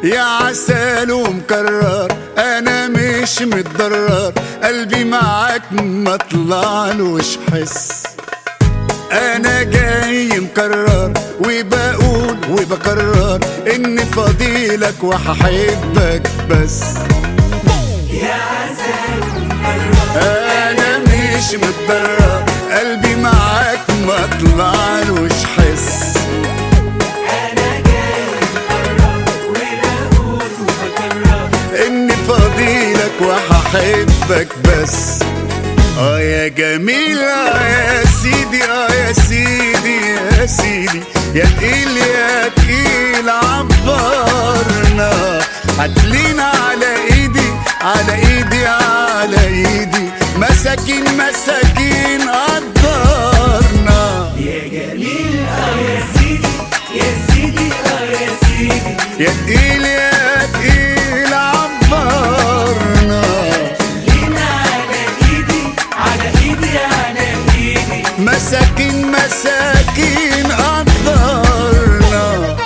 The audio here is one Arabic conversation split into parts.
يا عسل ومكرر انا مش متضرر، قلبي معاك ما طلعلوش حس. انا جاي مكرر وبقول وبكرر اني فضيلك وهحبك بس. يا عسل ومكرر انا مش متضرر، قلبي معاك ما طلعلوش حس. انا جاي مكرر وبقول وبكرر اني فضيلك وهحبك بس. يا جميل يا سيدي، يا سيدي يا سيدي، يا تقيل يا تقيل عبرنا، هتلينا على ايدي على ايدي على ايدي، مساكين مساكين قدرنا. يا جميل يا سيدي يا سيدي يا سيدي، يا تقيل يا تقيل عبرنا، لينا على ايدي على ايدي على ايدي، مساكين مساكين قدرنا.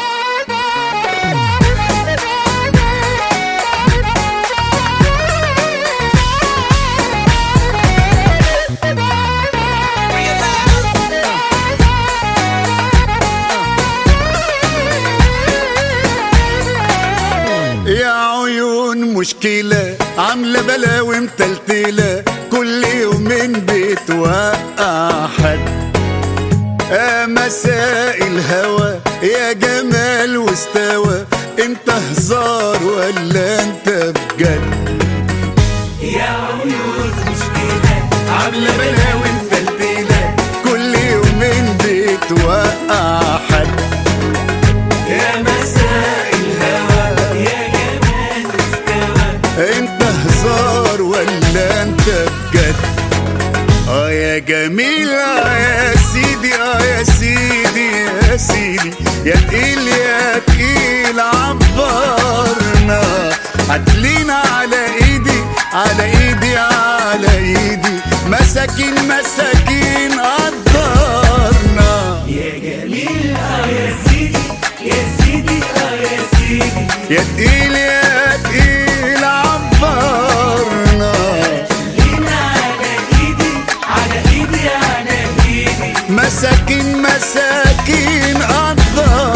يا عيون مشكلة عاملة بلاوي متلتلة، كل يومين بتوقع حد. مساء الهوى يا جمال واستوى، انت هزار ولا انت بجد؟ يا عيون مشكلة عاملة بلاوي متلتلة، كل يومين بتوقع حد. يا مساء الهوى يا جمال استوى، انت هزار ولا انت بجد؟ يا جميل يا سيدي، يا سيدي يا سيدي، يا تقيل يا تقيل عبرنا، هتلينا على ايدي على ايدي على ايدي، مساكين مساكين قدرنا. يا جميل يا سيدي يا سيدي يا سيدي، يا تقيل يا تقيل عبرنا، لينا على ايدي على ايدي على ايدي، مساكين مساكين قدرنا.